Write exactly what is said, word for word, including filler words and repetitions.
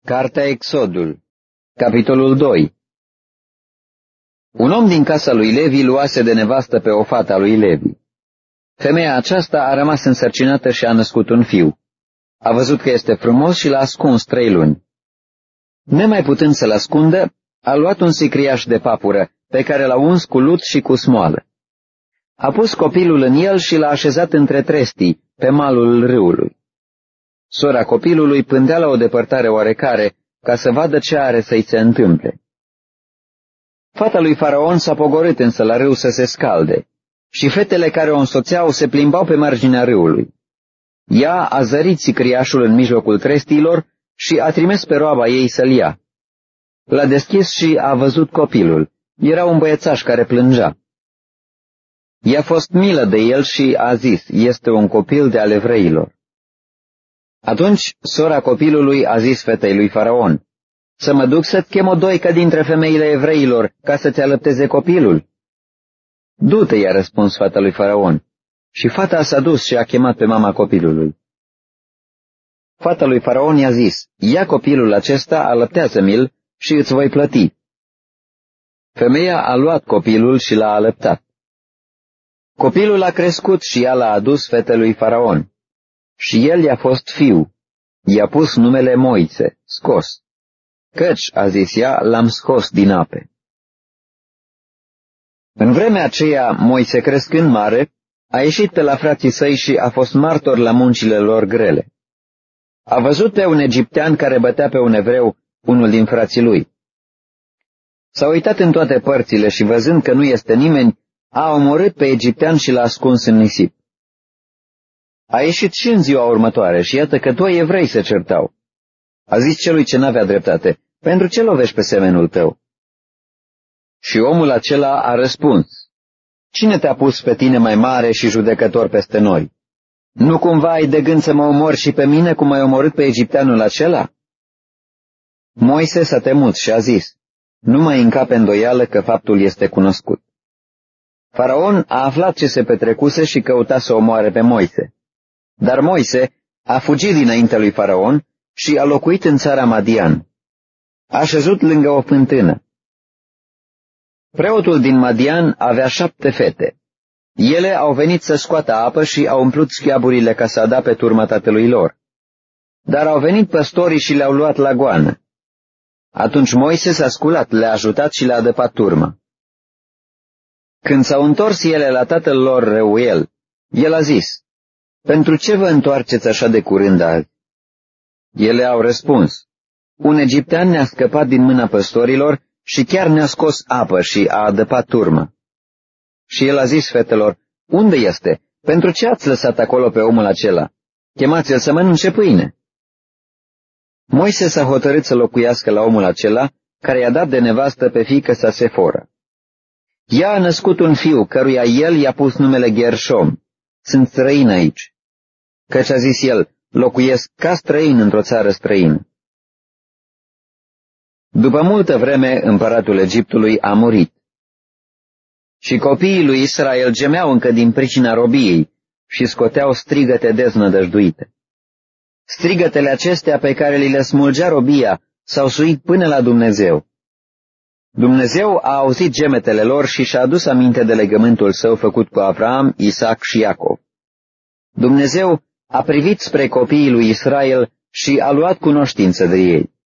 Cartea Exodul, capitolul doi. Un om din casa lui Levi luase de nevastă pe o fată a lui Levi. Femeia aceasta a rămas însărcinată și a născut un fiu. A văzut că este frumos și l-a ascuns trei luni. Nemai putând să-l ascundă, a luat un sicriaș de papură, pe care l-a uns cu lut și cu smoală. A pus copilul în el și l-a așezat între trestii, pe malul râului. Sora copilului pândea la o depărtare oarecare, ca să vadă ce are să-i se întâmple. Fata lui Faraon s-a pogorât însă la râu să se scalde, și fetele care o însoțeau se plimbau pe marginea râului. Ea a zărit sicriașul în mijlocul trestilor și a trimis pe roaba ei să-l ia. L-a deschis și a văzut copilul. Era un băiețaș care plângea. I-a fost milă de el și a zis, este un copil de ale evreilor. Atunci sora copilului a zis fetei lui Faraon, să mă duc să-ți chem o doică dintre femeile evreilor ca să-ți alăpteze copilul? Du-te, i-a răspuns fata lui Faraon. Și fata s-a dus și a chemat pe mama copilului. Fata lui Faraon i-a zis, ia copilul acesta, alăptează-mi-l și îți voi plăti. Femeia a luat copilul și l-a alăptat. Copilul a crescut și ea l-a adus fetelui Faraon. Și el i-a fost fiu. I-a pus numele Moise, scos. Căci, a zis ea, l-am scos din ape. În vremea aceea, Moise, crescând mare, a ieșit pe la frații săi și a fost martor la muncile lor grele. A văzut pe un egiptean care bătea pe un evreu, unul din frații lui. S-a uitat în toate părțile și, văzând că nu este nimeni, a omorât pe egiptean și l-a ascuns în nisip. A ieșit și în ziua următoare și iată că doi evrei se certau. A zis celui ce n-avea dreptate, pentru ce lovești pe semenul tău? Și omul acela a răspuns, cine te-a pus pe tine mai mare și judecător peste noi? Nu cumva ai de gând să mă omori și pe mine cum ai omorât pe egipteanul acela? Moise s-a temut și a zis, nu mai încape îndoială că faptul este cunoscut. Faraon a aflat ce se petrecuse și căuta să omoare pe Moise. Dar Moise a fugit dinaintea lui Faraon și a locuit în țara Madian. A șezut lângă o fântână. Preotul din Madian avea șapte fete. Ele au venit să scoată apă și au umplut schiaburile ca să ada pe turma tatălui lor. Dar au venit păstorii și le-au luat la goană. Atunci Moise s-a sculat, le-a ajutat și le-a adăpat turma. Când s-au întors ele la tatăl lor Reuel, el a zis, pentru ce vă întoarceți așa de curând azi? Ele au răspuns, un egiptean ne-a scăpat din mâna păstorilor și chiar ne-a scos apă și a adăpat turmă. Și el a zis fetelor, unde este? Pentru ce ați lăsat acolo pe omul acela? Chemați-l să mănânce pâine. Moise s-a hotărât să locuiască la omul acela, care i-a dat de nevastă pe fiică sa Sefora. Ea a născut un fiu, căruia el i-a pus numele Gershom. Sunt străin aici. Căci a zis el, locuiesc ca străin într-o țară străină. După multă vreme, împăratul Egiptului a murit. Și copiii lui Israel gemeau încă din pricina robiei și scoteau strigăte deznădăjduite. Strigătele acestea pe care li le smulgea robia s-au suit până la Dumnezeu. Dumnezeu a auzit gemetele lor și și-a adus aminte de legământul său făcut cu Avram, Isaac și Iacov. Dumnezeu a privit spre copiii lui Israel și a luat cunoștință de ei.